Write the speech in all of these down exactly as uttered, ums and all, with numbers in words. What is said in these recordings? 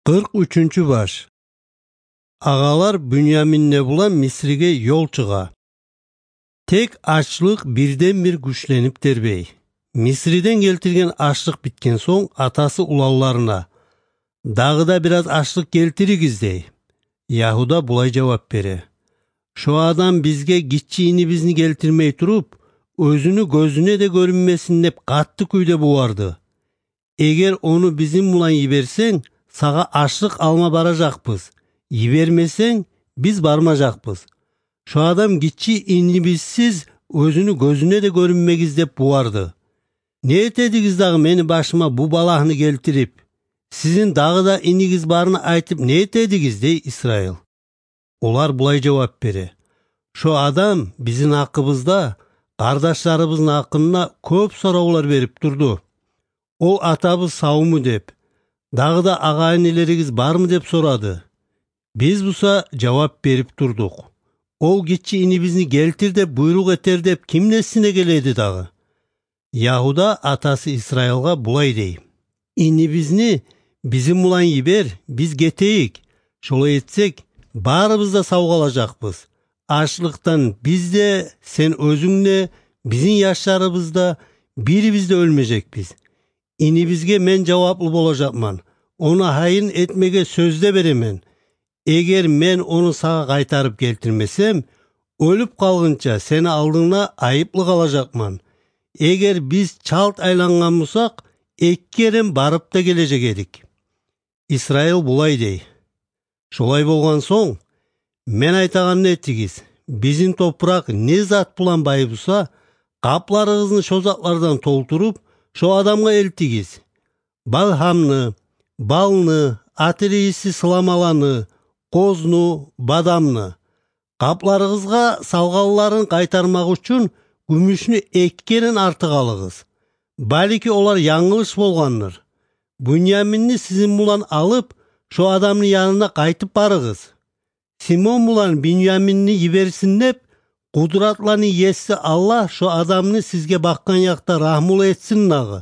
кырк үчүнчү баш. Агалар Бünyaminне булан Мисриге yol чыга. Тек ачлык бирден бир күчленип тербей. Мисриден келтирген ачлык биткен соң атасы улаларына: "Дагы да бир аз ачлык келтиригиз" дей. Яхуда булай жавап бере: "Шо адам бизге кичи инибизни келтирмей туруп, өзүнү көзүнө де көрүнмесин деп катты күйдө бубарды. Эгер ону биздин булан жиберсең, сага ачлык алма баражакпыз. Жибермесең, биз бармажакпыз. Шо адам кичи инибизсиз өзүнү көзүнө де көрүнмегиз деп бубарды. Не этедиңиз дагы мени башыма бу балахны келтирип, сизин дагы да инигиз барын айтып не этедиңиз" дей Исраил. Олар булай жавап бере: "Шо адам биздин акыбызда кардашларыбыздын акынына көп суроолор берип турду. Ол атабыз сауму деп, дагы да ага-инилеригиз бармы деп сурады. Биз буса жавап берип турдук. Ол кичи инибизни келтир деп буйрук этер деп ким несине келеди дагы?" Яхуда атасы Исраилга булай дей: "Инибизни биздин булан жибер, биз кетейик. Шолай этсек, баарыбыз да сау калажакпыз. Ачлыктан биз де, сен өзүң де, биздин жаштарыбыз да, бирибиз де өлмөжекпиз. Инибизге мен жаваплуу болажакман. Ону хайын этмеге сөзде беремен. Эгер мен ону сага кайтарып келтирмесем, өлүп калгынча сени алдыңна айыплы калажакман. Эгер биз чалт айланган болсак, эки керем барып да кележек эдик." Исраил булай дей: "Шолай болгон соң, мен айтаганды этигиз. Биздин топурак не зат булан бай болса, капларыгызды шозаклардан толтуруп, шо адамга элтигиз. Балхамны, балны, атырийси сыламаланы, козну, бадамны. Капларыгызга салгалларын кайтармак үчүн күмүшнү эки керен артык алыгыз. Балики олар яңылыш болгондур. Бünyaminни сизин булан алып, шо адамдын янына кайтып барыгыз. Симон булан Бünyaminни жиберсин деп, кудуратларны ээси Аллах шо адамны сизге баккан жакта рахмул этсин дагы.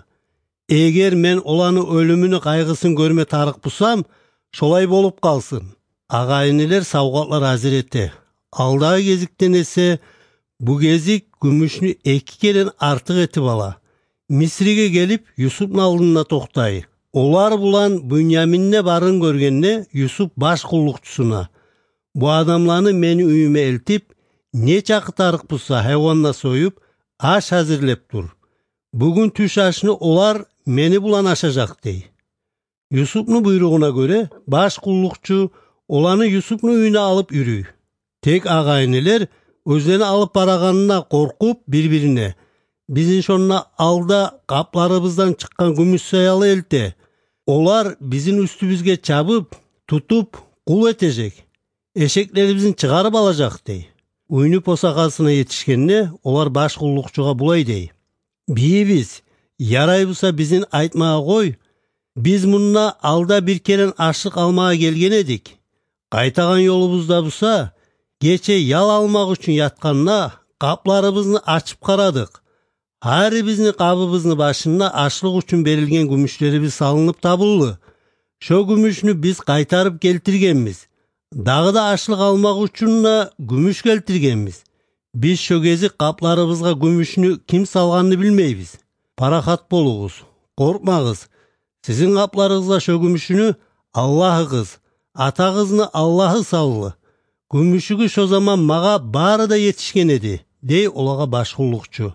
Эгер мен оланы өлүмүнү кайгысын көрмө тарык бусам, шолай болуп калсын." Ага-инилер саугатлар азыр эте. Алдагы кезиктен эсе, бу кезик күмүшнү эки керен артык этип ала. Мисриге келип, Юсуптун алдына токтай. Олар булан Бünyaminне барын көргенде, Юсуп баш куллукчусуна: "Бу адамларны мени үйүмө элтип, не чакы тарык булса хайванна союп, аш азырлеп тур. Бүгүн түш ашыны олар мени булан ашажак" дей. Юсуптун буйругуна көрө, баш куллукчу оланы Юсуптун үйүнө алып үрүй. Тек ага-инилер өзүнө алып бараганына коркуп бири-бирине: "Биздин шонуна алда капларыбыздан чыккан күмүш саялы элте. Олар биздин үстүбүзгө чабып, тутуп, кул этежек. Эшектерибизин чыгарып алажак" дей. Уйнуп осакасына жетишкенде, олар баш куллукчуга булай дей: "Бийибиз, ярай булса биздин айтмага кой. Биз мунна алда бир керен ашлык алмага келген эдик. Кайтаган жолубузда булса, кече ял алмак үчүн ятканна, капларыбызды ачып карадык. Ар биздин кабыбыздын башына ашлык үчүн берилген күмүшлөрүбүз салынып табылды. Шо күмүшнү биз кайтарып келтиргенбиз. Дагы да ашлык алмак үчүн да күмүш келтиргенбиз. Биз шо кези капларыбызга күмүшнү ким салганын билмейбиз. Парахат болуңуз, коркмагыз. Сизин капларыңызга шо күмүшнү Аллахыгыз, атагыздын Аллахы салды. Күмүшүгү шо заман мага баары да жетишкен эди" дей олага баш куллукчу.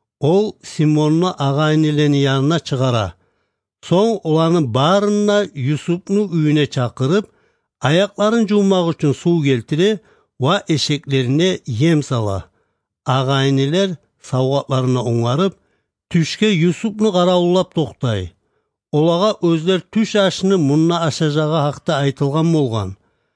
Ол Симонну ага-инилеринин янына чыгара. Соң оланын баарына Юсуптун үйүнө чакырып, аякларын жуумак үчүн суу келтире ва эшеклерине ем сала. Ага-инилер саугатларына оңарып, түшкө Юсупту карауллап токтой. Олага өздөр түш ашыны мунна ашажагы хакта айтылган болгон.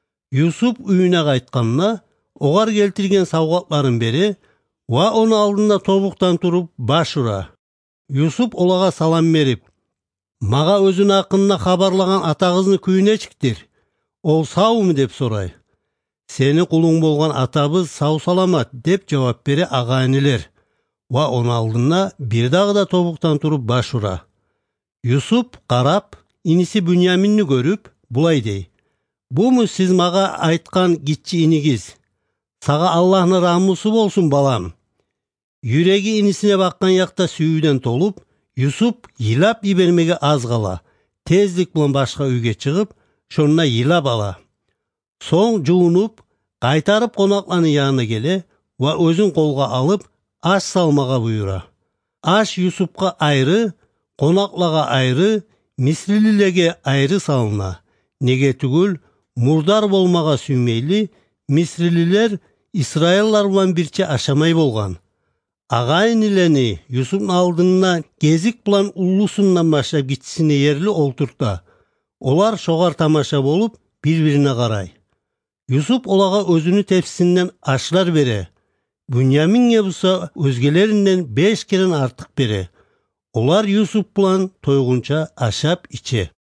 Юсуп үйүнө кайтканда, огар келтирген саугатларын бере ва ону алдында тобуктан туруп баш ура. Юсуп олага салам берип: "Мага өзүнүн акынына кабарлаган атагыздын күйүнө чиктир. Ол сауму?" деп сурай. "Сени кулуң болгон атабыз сау саламат" деп жооп бере ага-инилер. Ва ону алдына бир дагы да тобуктан туруп баш ура. Юсуп карап, иниси Бünyaminни көрүп, булай дей: "Буму сиз мага айткан кичи инигиз? Сага Аллахтын раамысы болсун, балам." Yüreği inisine bakkan yakta sүйүүдөн толуп, Юсуп yılap жибермеге аз кала. Тездик менен башка үйгө чыгып, шонуна yılap ала. Соң жуунуп, кайтарып конакланын янына келе ва өзүн колго алып, аш салмага буйрура. Аш Юсупка айры, конакларга айры, мисрилилерге айры салына. Неге түгүл, мурдар болмага сүймейли, мисрилилер Исраиллар менен бирче ашамай болгон. Агайын илени Юсуптун алдына кезик план улусундан баштап кичисине ерлі олтурта. Олар шогар тамаша болуп, bir-бирине карай. Юсуп олага өзүнүн тепсисинен ашлар бере. Буньяминге буса өзгелеринен беш керен артык бере. Олар Юсуп план тойгунча ашап иче.